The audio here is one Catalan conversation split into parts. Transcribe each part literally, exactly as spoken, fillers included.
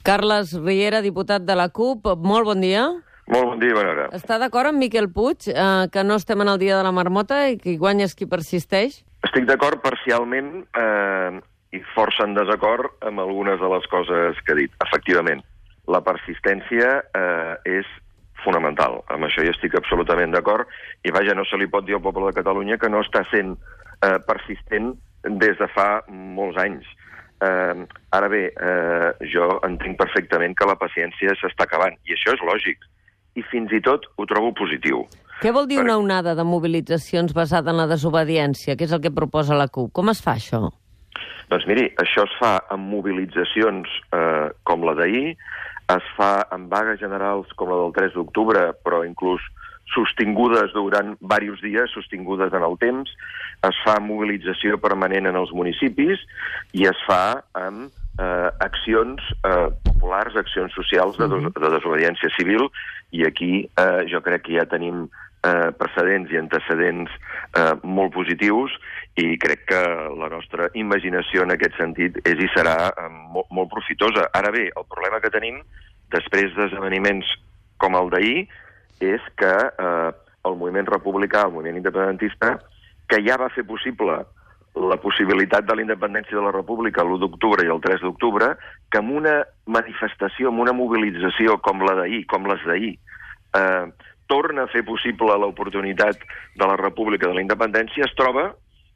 Carles Riera, diputat de la CUP, molt bon dia. Molt bon dia, bona hora. Està d'acord amb Miquel Puig, eh, que no estem en el dia de la marmota i que hi guanya qui persisteix? Estic d'acord parcialment eh, i força en desacord amb algunes de les coses que ha dit. Efectivament, la persistència eh, és fonamental. Amb això hi estic absolutament d'acord. I vaja, no se li pot dir al poble de Catalunya que no està sent eh, persistent des de fa molts anys. Eh, ara bé, eh, jo entenc perfectament que la paciència s'està acabant, i això és lògic. I fins i tot ho trobo positiu. Què vol dir per... una onada de mobilitzacions basada en la desobediència, que és el que proposa la CUP? Com es fa això? Doncs miri, això es fa amb mobilitzacions eh, com la d'ahir, es fa amb vagues generals com la del tres d'octubre, però inclús sostingudes durant diversos dies, sostingudes en el temps, es fa mobilització permanent en els municipis i es fa amb eh, accions eh, populars, accions socials de, des de desobediència civil, i aquí eh, jo crec que ja tenim eh, precedents i antecedents eh, molt positius, i crec que la nostra imaginació en aquest sentit és i serà eh, molt, molt profitosa. Ara bé, el problema que tenim després d'esdeveniments com el d'ahir és que eh, el moviment republicà, el moviment independentista, que ja va fer possible la possibilitat de la independència de la República l'u d'octubre i el tres d'octubre, que amb una manifestació, amb una mobilització com la d'ahir, com les d'ahir, eh, torna a fer possible l'oportunitat de la República de la independència, es troba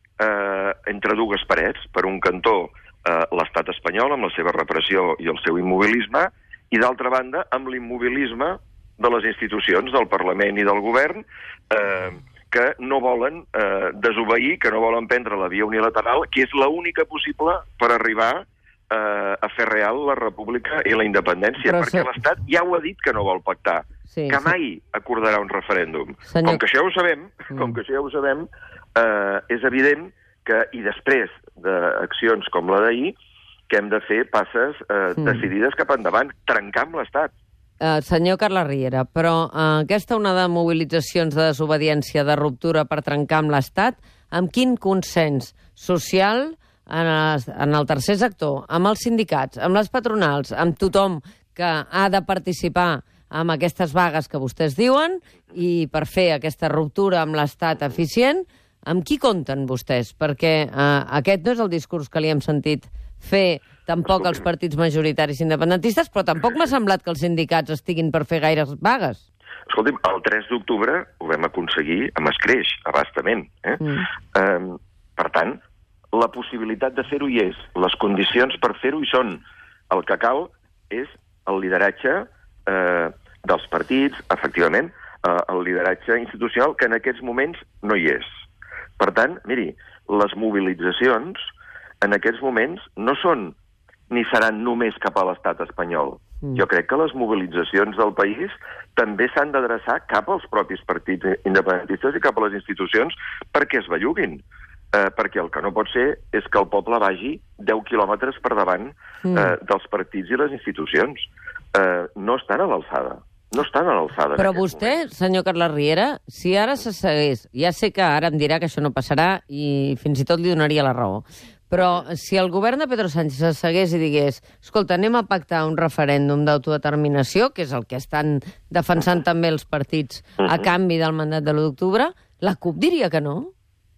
eh, entre dues parets. Per un cantó, eh, l'estat espanyol, amb la seva repressió i el seu immobilisme, i d'altra banda, amb l'immobilisme de les institucions, del Parlament i del Govern, eh, que no volen eh, desobeir, que no volen prendre la via unilateral, que és l'única possible per arribar eh, a fer real la República i la independència, però perquè se... l'Estat ja ho ha dit que no vol pactar, sí, que mai sí. acordarà un referèndum. Senyor... Com que això ja ho sabem, mm. com que això ja ho sabem, eh, és evident que, i després d'accions com la d'ahir, que hem de fer passes eh, mm. decidides cap endavant, trencar amb l'Estat. Uh, senyor Carles Riera, però uh, aquesta onada de mobilitzacions de desobediència, de ruptura per trencar amb l'Estat, amb quin consens social en, el, en el tercer sector, amb els sindicats, amb les patronals, amb tothom que ha de participar en aquestes vagues que vostès diuen i per fer aquesta ruptura amb l'Estat eficient, amb qui compten vostès? Perquè uh, aquest no és el discurs que li hem sentit fer tampoc els partits majoritaris independentistes, però tampoc m'ha semblat que els sindicats estiguin per fer gaires vagues. Escolti'm, el tres d'octubre ho vam aconseguir amb escreix, abastament. Eh? Mm. Um, per tant, la possibilitat de fer-ho hi és. Les condicions per fer-ho hi són. El que cal és el lideratge eh, dels partits, efectivament, eh, el lideratge institucional, que en aquests moments no hi és. Per tant, miri, les mobilitzacions en aquests moments no són ni seran només cap a l'estat espanyol. Mm. Jo crec que les mobilitzacions del país també s'han d'adreçar cap als propis partits independentistes i cap a les institucions perquè es belluguin. Eh, perquè el que no pot ser és que el poble vagi deu quilòmetres per davant mm. eh, dels partits i les institucions. Eh, no estan a l'alçada. No estan a l'alçada. Però vostè, moments. senyor Carles Riera, si ara se segués, ja sé que ara em dirà que això no passarà i fins i tot li donaria la raó, però si el govern de Pedro Sánchez segués i digués escolta, anem a pactar un referèndum d'autodeterminació, que és el que estan defensant també els partits a canvi del mandat de l'u d'octubre, la CUP diria que no?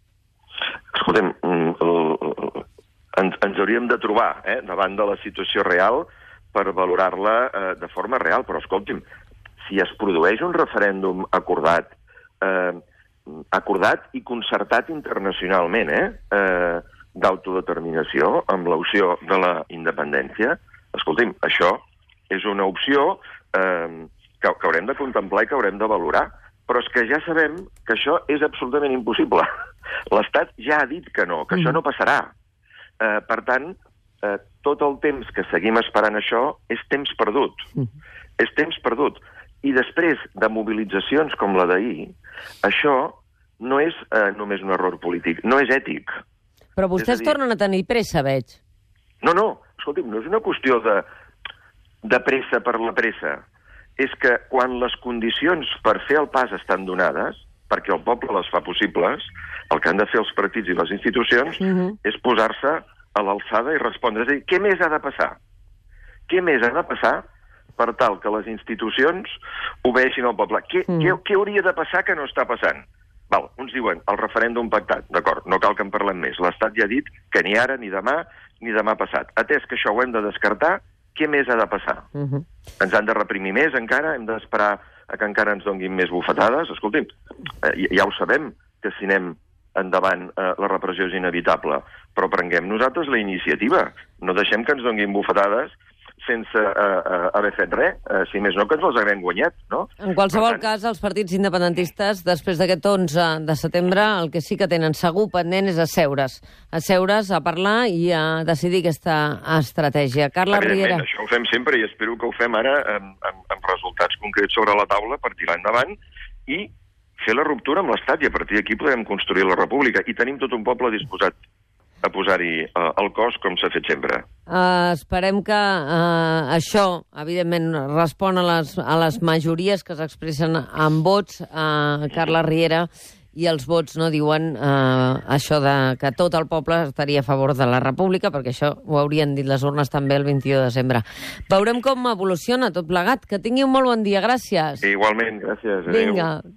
Escolta'm, ens, ens hauríem de trobar eh, davant de la situació real per valorar-la eh, de forma real, però escolti'm, si es produeix un referèndum acordat, eh, acordat i concertat internacionalment, eh, eh, d'autodeterminació, amb l'opció de la independència, escolti'm, això és una opció eh, que, que haurem de contemplar i que haurem de valorar. Però és que ja sabem que això és absolutament impossible. L'Estat ja ha dit que no, que mm. això no passarà. Eh, per tant, eh, tot el temps que seguim esperant això és temps perdut. Mm. És temps perdut. I després de mobilitzacions com la d'ahir, això no és eh, només un error polític, no és ètic. Però vostès dir... tornen a tenir pressa, veig. No, no, escolti'm, no és una qüestió de, de pressa per la pressa. És que quan les condicions per fer el pas estan donades, perquè el poble les fa possibles, el que han de fer els partits i les institucions uh-huh. és posar-se a l'alçada i respondre. És a dir, què més ha de passar? què més ha de passar per tal que les institucions obeeixin al poble? Què, mm. què, què hauria de passar que no està passant? Val, uns diuen el referèndum pactat, d'acord, no cal que en parlem més. L'Estat ja ha dit que ni ara, ni demà, ni demà passat. Atès que això ho hem de descartar, què més ha de passar? Uh -huh. Ens han de reprimir més encara? Hem d'esperar a que encara ens donguin més bufetades? Escolti'm, eh, ja ho sabem, que si anem endavant eh, la repressió és inevitable, però prenguem nosaltres la iniciativa. No deixem que ens donguin bufetades sense eh, eh, haver fet res, eh, si més no que ens els haguem guanyat, no? En qualsevol tant... cas, els partits independentistes, després d'aquest onze de setembre, el que sí que tenen segur pendent és asseure's, asseure's a parlar i a decidir aquesta estratègia. Carles Riera. Això ho fem sempre i espero que ho fem ara amb, amb, amb resultats concrets sobre la taula per tirar endavant i fer la ruptura amb l'Estat, i a partir d'aquí podem construir la república. I tenim tot un poble disposat a posar-hi uh, el cos, com s'ha fet sempre. Uh, esperem que uh, això, evidentment, respon a les, a les majories que s'expressen en vots, uh, Carles Riera, i els vots no diuen uh, això de que tot el poble estaria a favor de la república, perquè això ho haurien dit les urnes també el vint-i-u de desembre. Veurem com evoluciona tot plegat. Que tingui un molt bon dia. Gràcies. Igualment, gràcies. Adéu. Vinga.